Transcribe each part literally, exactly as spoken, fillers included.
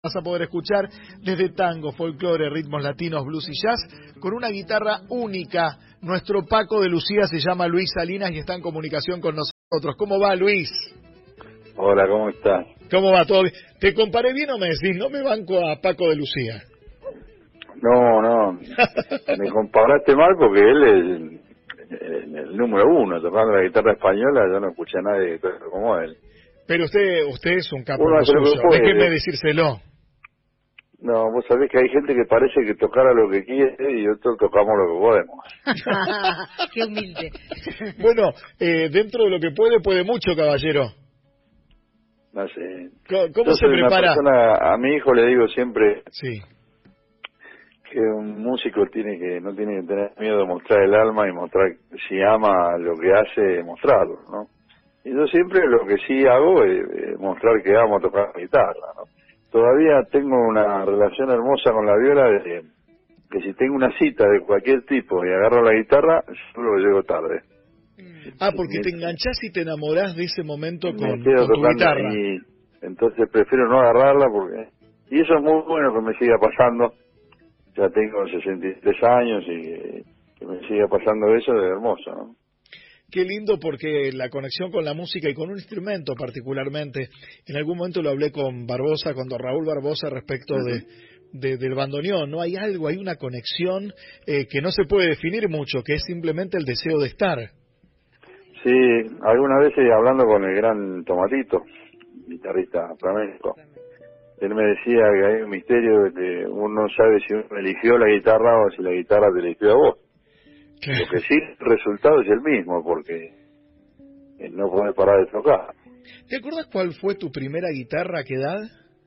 Vas a poder escuchar desde tango, folclore, ritmos latinos, blues y jazz, con una guitarra única. Nuestro Paco de Lucía se llama Luis Salinas y está en comunicación con nosotros. ¿Cómo va, Luis? Hola, ¿cómo estás? ¿Cómo va? ¿Todo bien? ¿Te comparé bien o me decís? No me banco a Paco de Lucía. No, no, me comparaste mal porque él es el, el número uno, tocando la guitarra española. Yo no escuché a nadie como él. Pero usted usted es un capo Uno hace lo que suyo, puede. déjeme decírselo. No, vos sabés que hay gente que parece que tocara lo que quiere y nosotros tocamos lo que podemos. Qué humilde. Bueno, eh, dentro de lo que puede, puede mucho, caballero. No sé. ¿Cómo, cómo Yo se soy una prepara? persona, a mi hijo le digo siempre Sí. que un músico tiene que no tiene que tener miedo de mostrar el alma y mostrar, si ama lo que hace, mostrarlo, ¿no? Y yo siempre lo que sí hago es, es mostrar que amo tocar guitarra, ¿no? Todavía tengo una relación hermosa con la viola de que si tengo una cita de cualquier tipo y agarro la guitarra, solo llego tarde. Ah, porque me, te enganchás y te enamorás de ese momento me con, quedo con tu tocando guitarra. y entonces prefiero no agarrarla porque... Y eso es muy bueno que me siga pasando. Ya tengo sesenta y tres años y que me siga pasando eso es hermoso, ¿no? Qué lindo, porque la conexión con la música y con un instrumento particularmente, en algún momento lo hablé con Barbosa, con don Raúl Barbosa, respecto Uh-huh. de, de del bandoneón, ¿no? Hay algo, hay una conexión eh, que no se puede definir mucho, que es simplemente el deseo de estar. Sí, algunas veces hablando con el gran Tomatito, guitarrista flamenco, él me decía que hay un misterio de que uno no sabe si uno eligió la guitarra o si la guitarra te eligió a vos. Lo que sí, el resultado es el mismo, porque no podés parar de tocar. ¿Te acuerdas cuál fue tu primera guitarra? ¿A qué edad?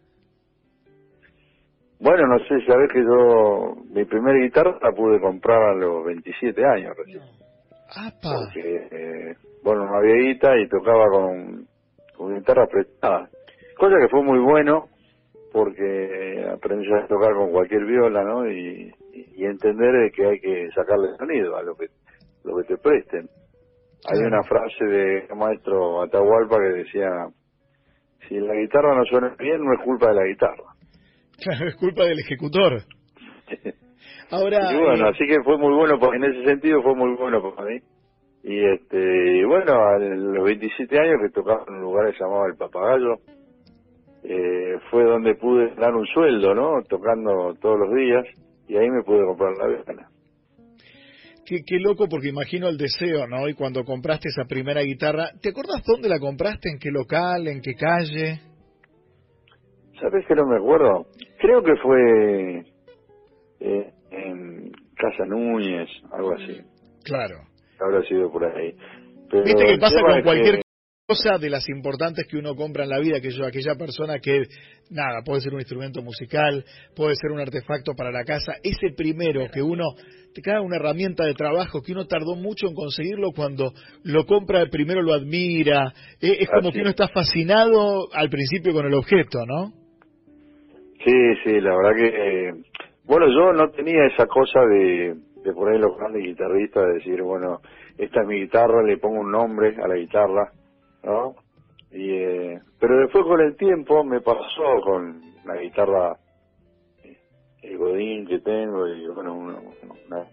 Bueno, no sé, sabés que yo, mi primera guitarra la pude comprar a los veintisiete años recién. ¡Apa! Porque, eh, bueno, no había guita y tocaba con, con guitarra prestada. Cosa que fue muy bueno, porque aprendí a tocar con cualquier viola, ¿no? Y, y entender que hay que sacarle sonido a lo que lo que te presten. Hay Claro. una frase de maestro Atahualpa que decía: si la guitarra no suena bien, no es culpa de la guitarra. Claro, es culpa del ejecutor. Ahora, Y bueno, eh, así que fue muy bueno, en ese sentido fue muy bueno para mí. Y este, y bueno, a los veintisiete años que tocaba en un lugar que se llamaba El Papagayo, eh, fue donde pude dar un sueldo, ¿no? Tocando todos los días, y ahí me pude comprar la viola. qué, qué loco, porque imagino el deseo, ¿no? Y cuando compraste esa primera guitarra, ¿te acordás dónde la compraste? ¿En qué local? ¿En qué calle? ¿Sabés que no me acuerdo? Creo que fue eh, en Casa Núñez, algo así. Claro. Habrá sido por ahí. Pero Viste que el pasa tema con es cualquier que, cosa de las importantes que uno compra en la vida, que yo, aquella persona que, nada, puede ser un instrumento musical, puede ser un artefacto para la casa, ese primero que uno, te cae una herramienta de trabajo que uno tardó mucho en conseguirlo, cuando lo compra primero lo admira, eh, es como así. que uno está fascinado al principio con el objeto, ¿no? Sí, sí, la verdad que... Eh, bueno, yo no tenía esa cosa de, de por ahí los grandes guitarristas, de decir, bueno, esta es mi guitarra, le pongo un nombre a la guitarra, ¿no? Y, eh, pero después con el tiempo me pasó con la guitarra, eh, el Godín que tengo, y bueno, una, una,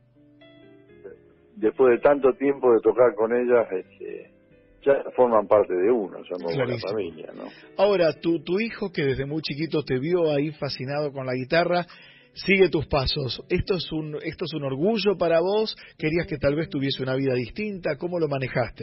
después de tanto tiempo de tocar con ellas, este, ya forman parte de uno, somos una Clarísimo. familia, ¿no? Ahora, tu, tu hijo, que desde muy chiquito te vio ahí fascinado con la guitarra, sigue tus pasos. ¿Esto es un esto es un orgullo para vos? ¿Querías que tal vez tuviese una vida distinta? ¿Cómo lo manejaste?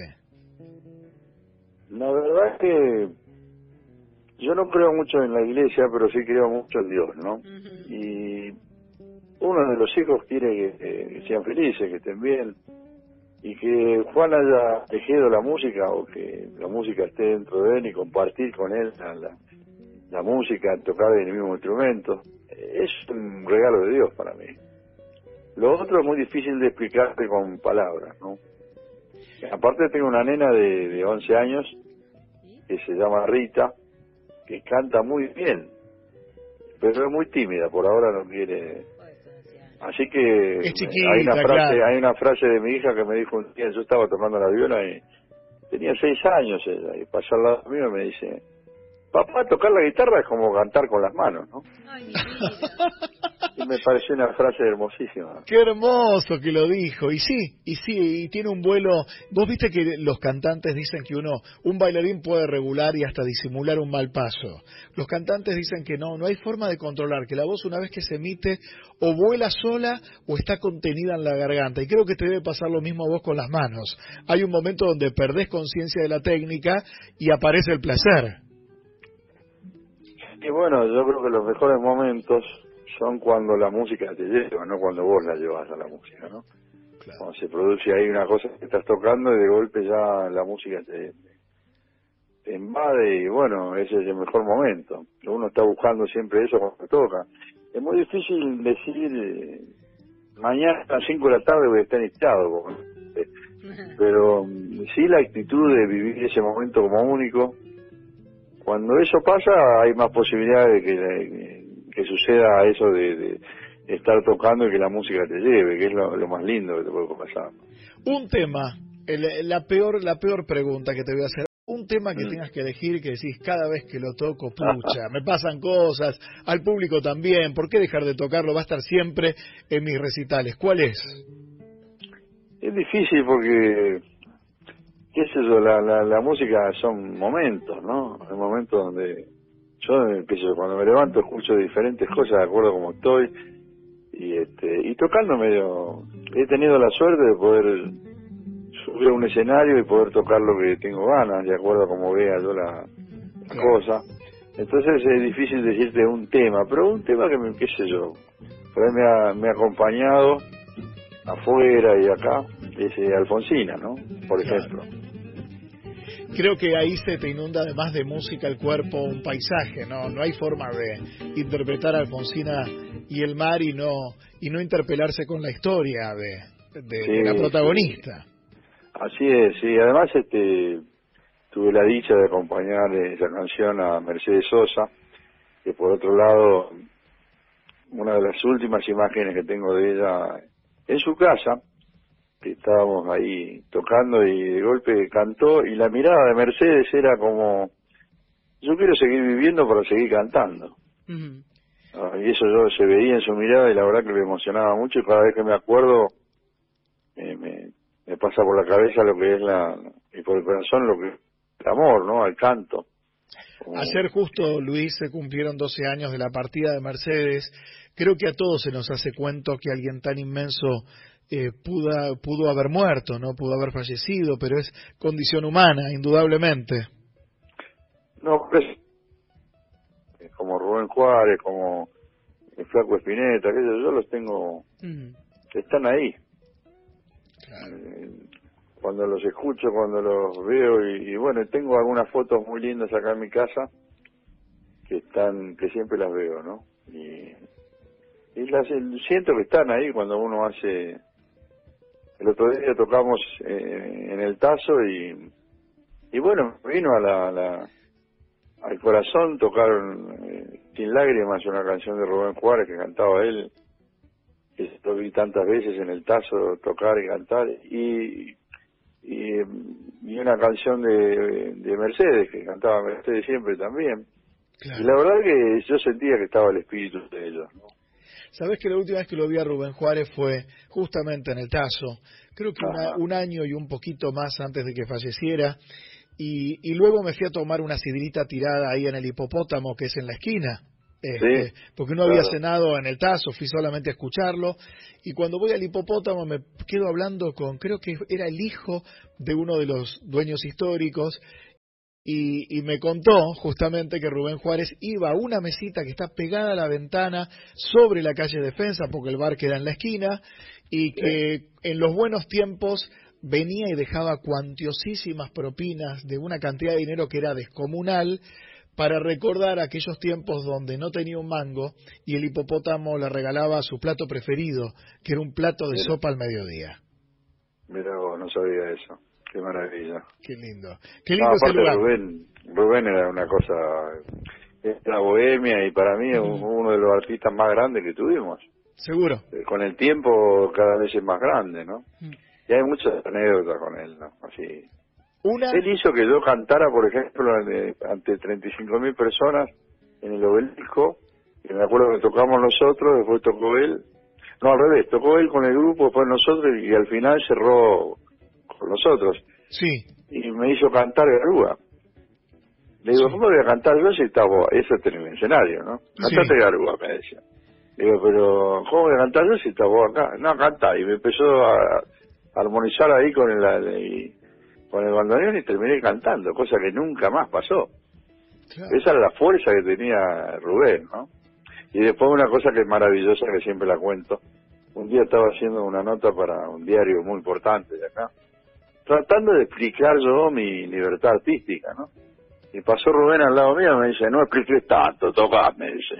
La verdad es que yo no creo mucho en la iglesia, pero sí creo mucho en Dios, ¿no? Uh-huh. Y uno de los hijos quiere que, que sean felices, que estén bien, y que Juan haya elegido la música, o que la música esté dentro de él y compartir con él la, la, la música, tocar el mismo instrumento, es un regalo de Dios para mí. Lo otro es muy difícil de explicarte con palabras, ¿no? Aparte tengo una nena de, de once años que se llama Rita, que canta muy bien, pero es muy tímida, por ahora no quiere. Así que Es chiquita, hay una frase, claro. hay una frase de mi hija que me dijo un día, yo estaba tocando la viola y tenía seis años ella, y pasó al lado mío y me dice: papá, tocar la guitarra es como cantar con las manos, ¿no? Ay, mi vida. Y me pareció una frase hermosísima. Qué hermoso que lo dijo. Y sí, y sí, y tiene un vuelo. Vos viste que los cantantes dicen que uno, un bailarín puede regular y hasta disimular un mal paso. Los cantantes dicen que no, no hay forma de controlar, que la voz una vez que se emite o vuela sola o está contenida en la garganta. Y creo que te debe pasar lo mismo a vos con las manos. Hay un momento donde perdés conciencia de la técnica y aparece el placer. Y bueno, yo creo que los mejores momentos son cuando la música te lleva, no cuando vos la llevas a la música, ¿no? Claro. Cuando se produce ahí una cosa que estás tocando y de golpe ya la música te, te invade y bueno, ese es el mejor momento. Uno está buscando siempre eso cuando toca. Es muy difícil decir, eh, mañana a las cinco de la tarde voy a estar hinchado, eh, pero sí la actitud de vivir ese momento como único. Cuando eso pasa hay más posibilidades de que... De, que suceda eso de, de estar tocando y que la música te lleve, que es lo, lo más lindo que te puede pasar. Un tema, el, la peor la peor pregunta que te voy a hacer, un tema que mm. tengas que elegir que decís cada vez que lo toco, pucha, me pasan cosas, al público también, ¿por qué dejar de tocarlo? Va a estar siempre en mis recitales. ¿Cuál es? Es difícil porque, qué sé yo, la, la, la música son momentos, ¿no? Hay momentos donde... Yo, cuando me levanto, escucho diferentes cosas de acuerdo a cómo estoy y este y tocando medio... He tenido la suerte de poder subir a un escenario y poder tocar lo que tengo ganas, de acuerdo a cómo vea yo la, la cosa. Entonces es difícil decirte un tema, pero un tema que me, qué sé yo, por ahí me ha, me ha acompañado afuera y acá, es eh, Alfonsina, ¿no? Por ejemplo. Creo que ahí se te inunda además de música el cuerpo, un paisaje, no no hay forma de interpretar a Alfonsina y el mar y no y no interpelarse con la historia de, de, sí, de la protagonista. Sí. Así es, sí, además este tuve la dicha de acompañar esa canción a Mercedes Sosa, que por otro lado, una de las últimas imágenes que tengo de ella en su casa, que estábamos ahí tocando y de golpe cantó y la mirada de Mercedes era como, yo quiero seguir viviendo para seguir cantando. Uh-huh. Uh, y eso yo se veía en su mirada y la verdad que me emocionaba mucho y cada vez que me acuerdo eh, me, me pasa por la cabeza lo que es la, y por el corazón lo que es el amor, ¿no? Al canto. Como... Ayer justo, Luis, se cumplieron doce años de la partida de Mercedes. Creo que a todos se nos hace cuento que alguien tan inmenso Eh, pudo, pudo haber muerto, no pudo haber fallecido, pero es condición humana, indudablemente. No, pues, como Rubén Juárez, como el Flaco Espineta, que yo, yo los tengo, mm. están ahí. Claro. Eh, cuando los escucho, cuando los veo, y, y bueno, tengo algunas fotos muy lindas acá en mi casa, que están, que siempre las veo, ¿no? Y, y las, siento que están ahí cuando uno hace... El otro día tocamos eh, en el Tazo y y bueno, vino a la, la al corazón tocar eh, Sin Lágrimas, una canción de Rubén Juárez que cantaba él, que lo vi tantas veces en el Tazo tocar y cantar, y y, y una canción de, de Mercedes, que cantaba Mercedes siempre también. Claro. Y la verdad que yo sentía que estaba el espíritu de ellos, ¿no? Sabés que la última vez que lo vi a Rubén Juárez fue justamente en el Tazo, creo que una, un año y un poquito más antes de que falleciera, y, y luego me fui a tomar una sidrita tirada ahí en el Hipopótamo, que es en la esquina, este, sí, porque no había claro. cenado en el Tazo, fui solamente a escucharlo, y cuando voy al Hipopótamo me quedo hablando con, creo que era el hijo de uno de los dueños históricos, Y, y me contó justamente que Rubén Juárez iba a una mesita que está pegada a la ventana sobre la calle Defensa, porque el bar queda en la esquina, y que en los buenos tiempos venía y dejaba cuantiosísimas propinas de una cantidad de dinero que era descomunal para recordar aquellos tiempos donde no tenía un mango y el hipopótamo le regalaba su plato preferido, que era un plato de Mira. sopa al mediodía. Mira vos, no sabía eso. Qué maravilla. Qué lindo. Qué lindo no, ese lugar. Rubén, Rubén era una cosa, era bohemia y para mí es mm. uno de los artistas más grandes que tuvimos. Seguro. Con el tiempo cada vez es más grande, ¿no? Mm. Y hay muchas anécdotas con él, ¿no? Así. Una... Él hizo que yo cantara, por ejemplo, ante treinta y cinco mil personas en el Obelisco, que me acuerdo que tocamos nosotros, después tocó él, no, al revés, tocó él con el grupo, después nosotros, y al final cerró con nosotros. Sí. Y me hizo cantar Garúa. Le digo, sí. ¿Cómo voy a cantar yo si estaba eso en el escenario, no? Cantate sí. Garúa, me decía. Le digo, pero ¿cómo voy a cantar yo si estaba acá? No, canta. Y me empezó a, a armonizar ahí con el, el, con el bandoneón y terminé cantando, cosa que nunca más pasó. Claro. Esa era la fuerza que tenía Rubén, ¿no? Y después una cosa que es maravillosa, que siempre la cuento. Un día estaba haciendo una nota para un diario muy importante de acá, tratando de explicar yo mi libertad artística, ¿no? Y pasó Rubén al lado mío y me dice, no expliques tanto, tocá, me dice.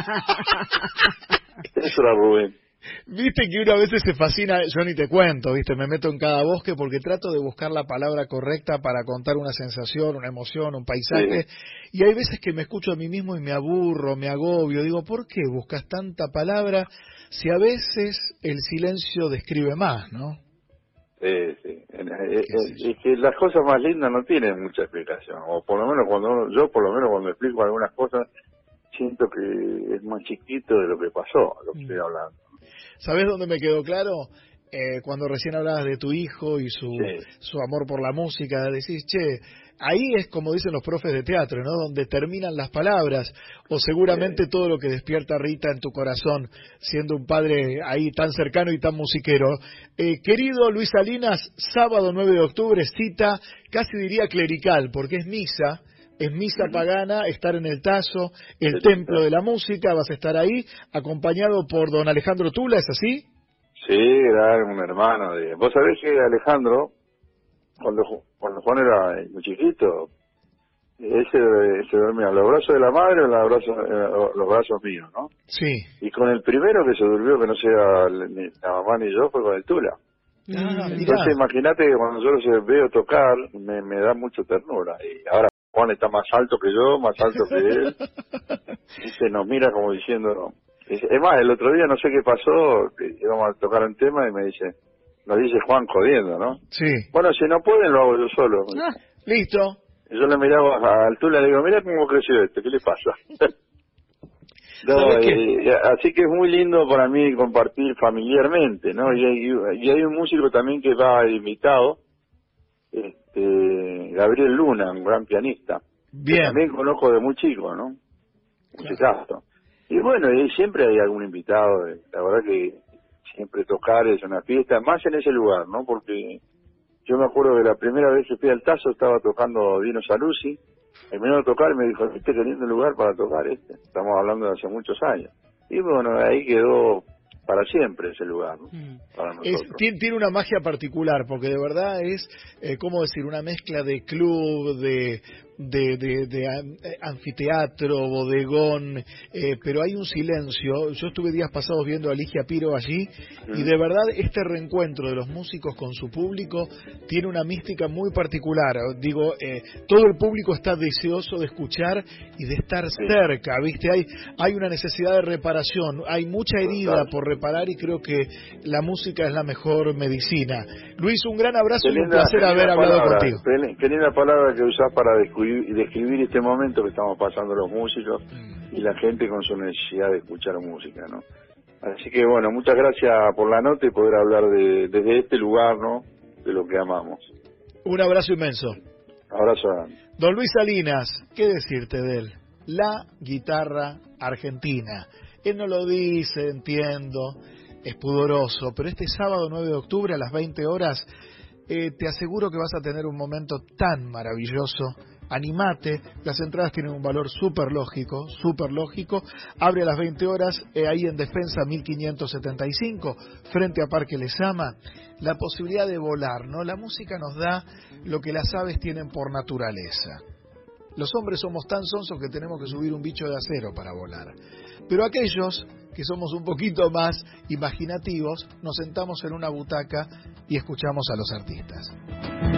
Eso era Rubén. Viste que uno a veces se fascina, yo ni te cuento, viste, me meto en cada bosque porque trato de buscar la palabra correcta para contar una sensación, una emoción, un paisaje, sí. Y hay veces que me escucho a mí mismo y me aburro, me agobio, digo, ¿por qué buscas tanta palabra si a veces el silencio describe más, no? Sí, sí, es que las cosas más lindas no tienen mucha explicación, o por lo menos cuando uno, yo por lo menos cuando explico algunas cosas, siento que es más chiquito de lo que pasó, lo que mm. estoy hablando. ¿Sabés dónde me quedó claro? Eh, cuando recién hablabas de tu hijo y su sí. su amor por la música, decís, che, ahí es como dicen los profes de teatro, ¿no? Donde terminan las palabras, o seguramente sí. todo lo que despierta Rita en tu corazón, siendo un padre ahí tan cercano y tan musiquero. Eh, querido Luis Salinas, sábado nueve de octubre, cita, casi diría clerical, porque es misa, es misa uh-huh. pagana, estar en el Tazo, el sí, templo sí. de la música, vas a estar ahí, acompañado por don Alejandro Tula, ¿es así? Sí, era un hermano de... Vos sabés que Alejandro, cuando cuando Juan era muy chiquito, ese se dormía en los brazos de la madre o en los brazos, en los brazos míos, ¿no? Sí. Y con el primero que se durmió, que no sea ni la mamá ni yo, fue con el Tula. Ah, Entonces imagínate que cuando yo los veo tocar, me, me da mucho ternura. Y ahora Juan está más alto que yo, más alto que él, y se nos mira como diciendo... Es más, el otro día no sé qué pasó, íbamos a tocar un tema y me dice, nos dice Juan jodiendo, ¿no? Sí. Bueno, si no pueden lo hago yo solo. Ah, listo. Y yo le miraba a Altula y le digo, mira cómo creció este, ¿qué le pasa? No, y, así que es muy lindo para mí compartir familiarmente, ¿no? Y hay, y hay un músico también que va invitado, este, Gabriel Luna, un gran pianista. Bien. Que también conozco de muy chico, ¿no? Musicazo. Y bueno, y siempre hay algún invitado, la verdad que siempre tocar es una fiesta, más en ese lugar, ¿no? Porque yo me acuerdo que la primera vez que fui al Tazo estaba tocando Dino Saluzzi, y me vino a tocar y me dijo, este qué lindo lugar para tocar este, estamos hablando de hace muchos años. Y bueno, ahí quedó para siempre ese lugar, ¿no? Para nosotros. Es, tiene, tiene una magia particular, porque de verdad es, eh, ¿cómo decir? Una mezcla de club, de... de, de, de anfiteatro, bodegón, eh, pero hay un silencio. Yo estuve días pasados viendo a Ligia Piro allí, y de verdad este reencuentro de los músicos con su público tiene una mística muy particular. Digo, eh, todo el público está deseoso de escuchar y de estar sí. cerca, ¿viste? Hay, hay una necesidad de reparación, hay mucha herida por reparar, y creo que la música es la mejor medicina. Luis, un gran abrazo y un placer haber hablado palabra, contigo. Qué linda palabra que usás para descubrir y describir este momento que estamos pasando los músicos y la gente con su necesidad de escuchar música, ¿no? Así que bueno, muchas gracias por la nota y poder hablar de, desde este lugar, ¿no? De lo que amamos. Un abrazo inmenso. Abrazo grande. Don Luis Salinas, ¿qué decirte de él? La guitarra argentina. Él no lo dice, entiendo, es pudoroso, pero este sábado nueve de octubre a las veinte horas, eh, te aseguro que vas a tener un momento tan maravilloso. Animate, las entradas tienen un valor súper lógico, súper lógico. Abre a las veinte horas, eh, ahí en Defensa mil quinientos setenta y cinco, frente a Parque Lezama. La posibilidad de volar, ¿no? La música nos da lo que las aves tienen por naturaleza. Los hombres somos tan sonsos que tenemos que subir un bicho de acero para volar. Pero aquellos que somos un poquito más imaginativos, nos sentamos en una butaca y escuchamos a los artistas.